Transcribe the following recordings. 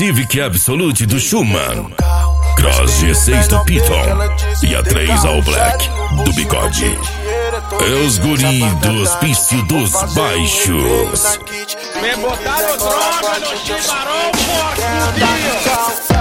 Civic Absolute do Schumann, Cross G6 do Piton e a 3 All Black do Bigode. É os guri do Hospício dos Baixos. Me botaram droga no chimarrão, porco.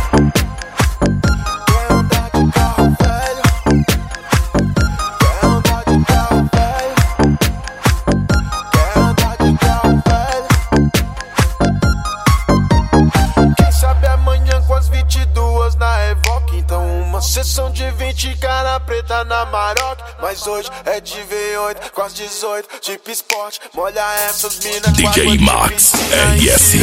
Sessão de 20, cara preta na Maroc. Mas hoje é de V8 com as 18, tipo esporte. Molha essas minas. DJ Max RS.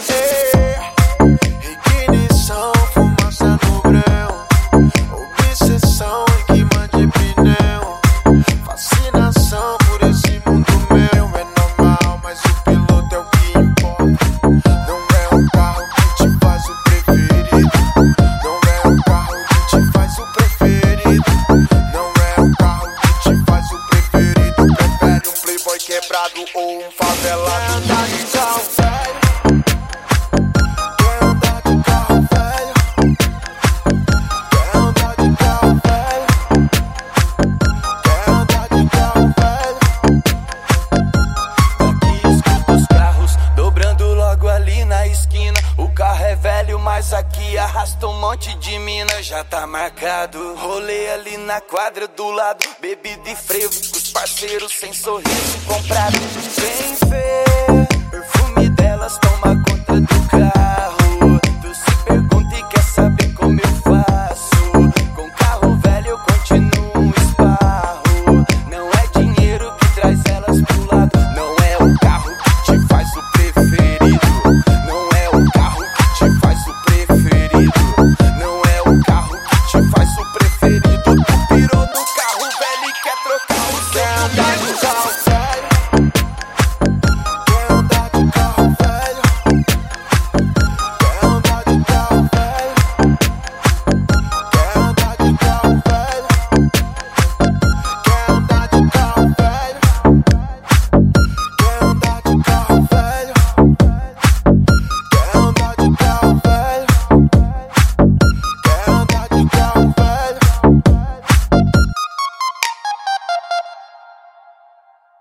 Ignição, fumaça no breu. Obsessão em queima de pneu. Fascinação por esse mundo meu. É normal, mas o piloto é o que importa. Não é o carro que te faz o preferido. Não é o carro que te faz o preferido. Não é o carro que te faz o preferido. Prefere um playboy quebrado ou um favelado. Andar de carro velho. Quer andar de carro velho. Quer andar de carro velho. Quer andar de carro velho. Aqui escuta os carros dobrando logo ali na esquina. O carro é velho, mas aqui arrasta um monte de mina. Já tá marcado, rolê ali na quadra do lado. Bebida e frevo, com os parceiros sem sorriso comprado. Vem ver, perfume delas tão